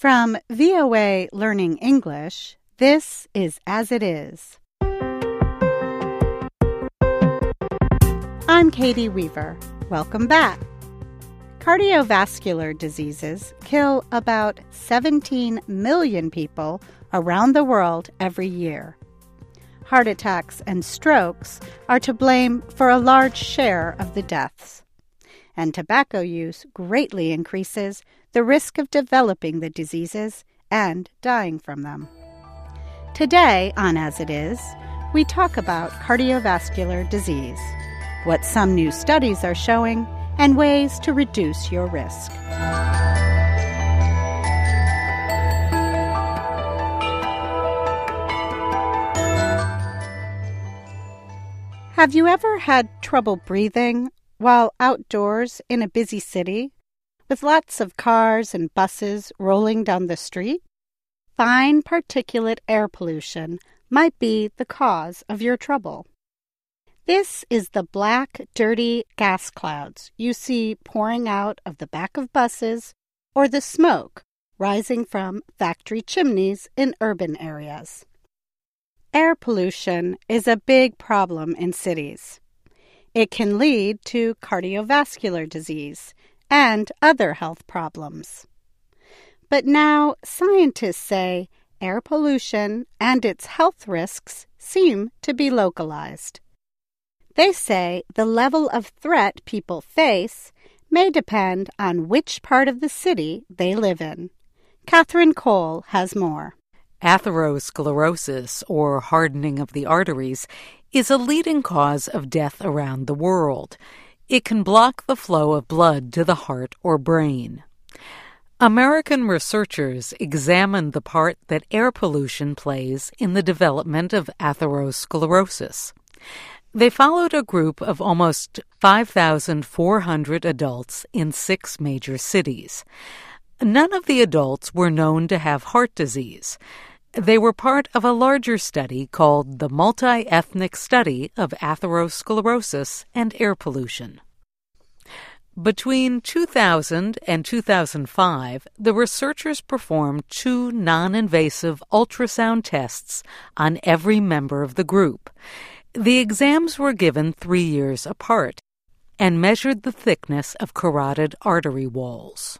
From VOA Learning English, this is As It Is. I'm Katie Weaver. Welcome back. Cardiovascular diseases kill about 17 million people around the world every year. Heart attacks and strokes are to blame for a large share of the deaths. And tobacco use greatly increases the risk of developing the diseases and dying from them. Today on As It Is, we talk about cardiovascular disease, what some new studies are showing, and ways to reduce your risk. Have you ever had trouble breathing while outdoors in a busy city with lots of cars and buses rolling down the street? Fine particulate air pollution might be the cause of your trouble. This is the black, dirty gas clouds you see pouring out of the back of buses or the smoke rising from factory chimneys in urban areas. Air pollution is a big problem in cities. It can lead to cardiovascular disease and other health problems. But now scientists say air pollution and its health risks seem to be localized. They say the level of threat people face may depend on which part of the city they live in. Catherine Cole has more. Atherosclerosis, or hardening of the arteries, is a leading cause of death around the world. It can block the flow of blood to the heart or brain. American researchers examined the part that air pollution plays in the development of atherosclerosis. They followed a group of almost 5,400 adults in 6 major cities. None of the adults were known to have heart disease. They were part of a larger study called the Multi-Ethnic Study of Atherosclerosis and Air Pollution. Between 2000 and 2005, the researchers performed 2 non-invasive ultrasound tests on every member of the group. The exams were given 3 years apart and measured the thickness of carotid artery walls.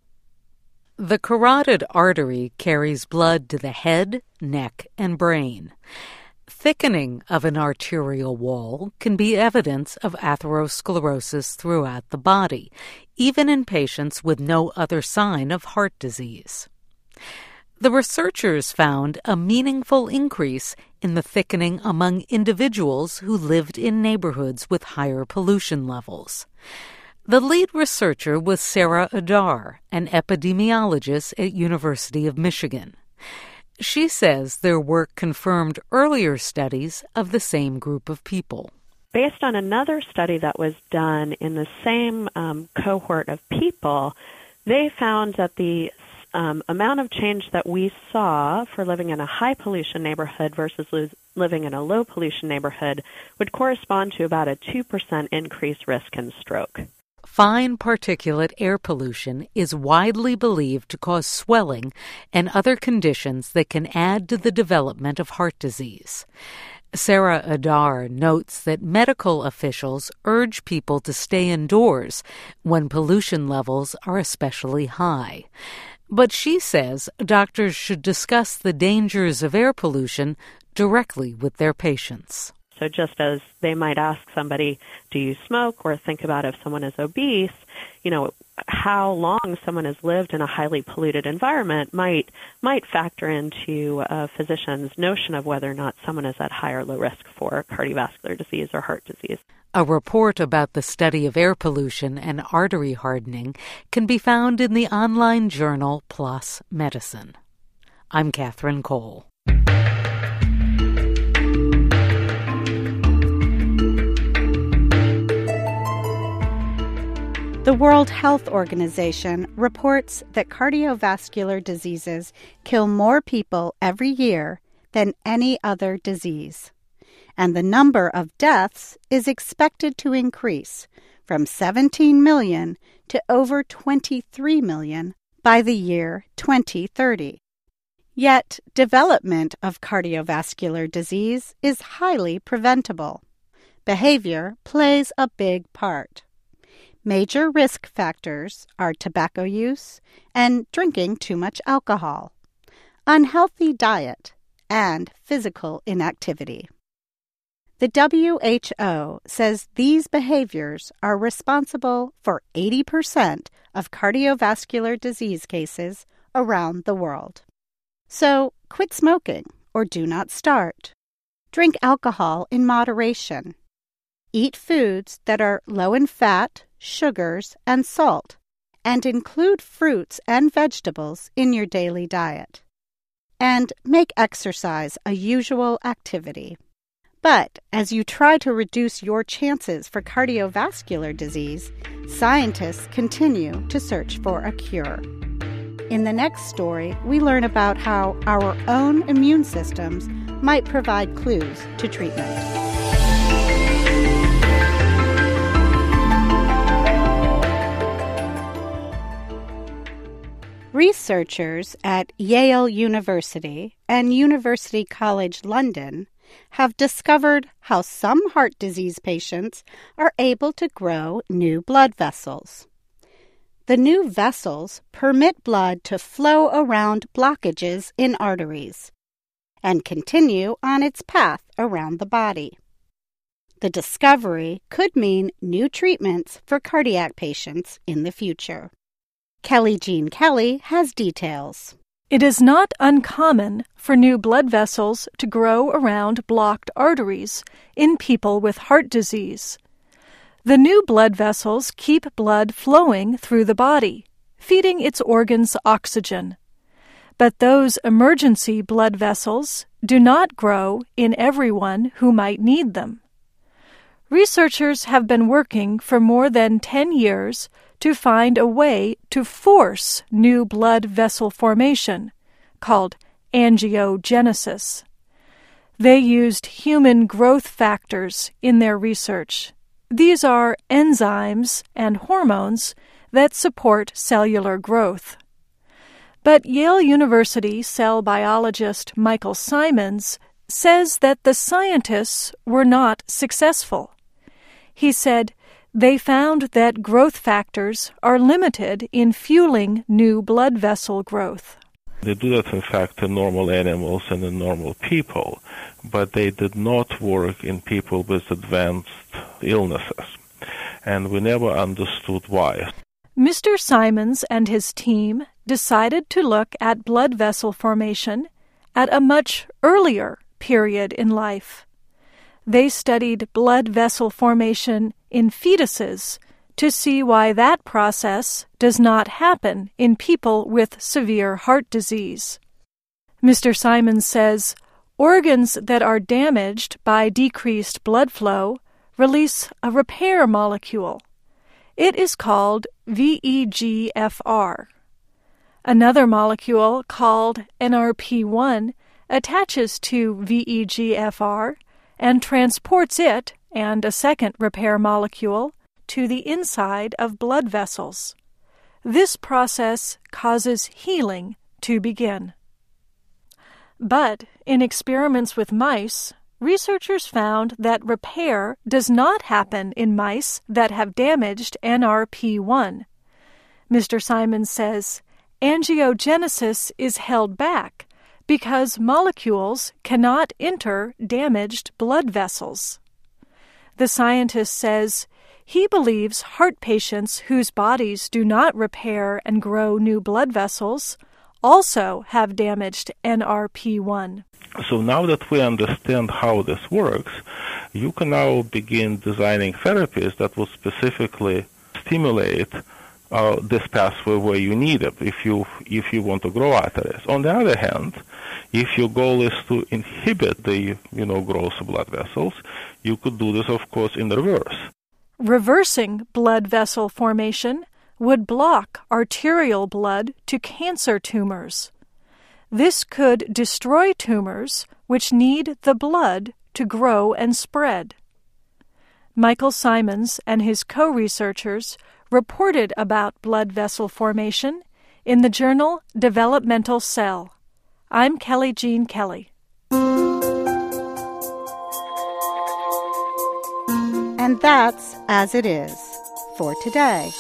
The carotid artery carries blood to the head, neck, and brain. Thickening of an arterial wall can be evidence of atherosclerosis throughout the body, even in patients with no other sign of heart disease. The researchers found a meaningful increase in the thickening among individuals who lived in neighborhoods with higher pollution levels. The lead researcher was Sarah Adar, an epidemiologist at University of Michigan. She says their work confirmed earlier studies of the same group of people. Based on another study that was done in the same cohort of people, they found that the amount of change that we saw for living in a high-pollution neighborhood versus living in a low-pollution neighborhood would correspond to about a 2% increased risk in stroke. Fine particulate air pollution is widely believed to cause swelling and other conditions that can add to the development of heart disease. Sarah Adar notes that medical officials urge people to stay indoors when pollution levels are especially high. But she says doctors should discuss the dangers of air pollution directly with their patients. So just as they might ask somebody, do you smoke, or think about if someone is obese, how long someone has lived in a highly polluted environment might factor into a physician's notion of whether or not someone is at high or low risk for cardiovascular disease or heart disease. A report about the study of air pollution and artery hardening can be found in the online journal PLOS Medicine. I'm Catherine Cole. The World Health Organization reports that cardiovascular diseases kill more people every year than any other disease. And the number of deaths is expected to increase from 17 million to over 23 million by the year 2030. Yet, development of cardiovascular disease is highly preventable. Behavior plays a big part. Major risk factors are tobacco use and drinking too much alcohol, unhealthy diet, and physical inactivity. The WHO says these behaviors are responsible for 80% of cardiovascular disease cases around the world. So, quit smoking or do not start. Drink alcohol in moderation. Eat foods that are low in fat, sugars, and salt, and include fruits and vegetables in your daily diet. And make exercise a usual activity. But as you try to reduce your chances for cardiovascular disease, scientists continue to search for a cure. In the next story, we learn about how our own immune systems might provide clues to treatment. Researchers at Yale University and University College London have discovered how some heart disease patients are able to grow new blood vessels. The new vessels permit blood to flow around blockages in arteries and continue on its path around the body. The discovery could mean new treatments for cardiac patients in the future. Kelly Jean Kelly has details. It is not uncommon for new blood vessels to grow around blocked arteries in people with heart disease. The new blood vessels keep blood flowing through the body, feeding its organs oxygen. But those emergency blood vessels do not grow in everyone who might need them. Researchers have been working for more than 10 years to find a way to force new blood vessel formation, called angiogenesis. They used human growth factors in their research. These are enzymes and hormones that support cellular growth. But Yale University cell biologist Michael Symons says that the scientists were not successful. He said, they found that growth factors are limited in fueling new blood vessel growth. They do that, in fact, in normal animals and in normal people, but they did not work in people with advanced illnesses, and we never understood why. Mr. Symons and his team decided to look at blood vessel formation at a much earlier period in life. They studied blood vessel formation in fetuses to see why that process does not happen in people with severe heart disease. Mr. Symons says organs that are damaged by decreased blood flow release a repair molecule. It is called VEGFR. Another molecule called NRP1 attaches to VEGFR and transports it and a second repair molecule to the inside of blood vessels. This process causes healing to begin. But in experiments with mice, researchers found that repair does not happen in mice that have damaged NRP1. Mr. Symons says angiogenesis is held back because molecules cannot enter damaged blood vessels. The scientist says he believes heart patients whose bodies do not repair and grow new blood vessels also have damaged NRP1. So now that we understand how this works, you can now begin designing therapies that will specifically stimulate this pathway where you need it if you want to grow arteries. On the other hand, if your goal is to inhibit the growth of blood vessels, you could do this, of course, in reverse. Reversing blood vessel formation would block arterial blood to cancer tumors. This could destroy tumors which need the blood to grow and spread. Michael Symons and his co-researchers reported about blood vessel formation in the journal Developmental Cell. I'm Kelly Jean Kelly. And that's As It Is for today.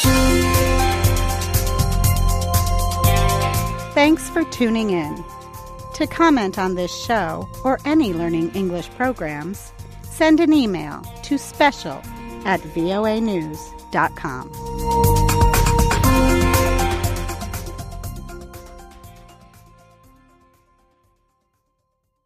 Thanks for tuning in. To comment on this show or any Learning English programs, send an email to special@voanews.com.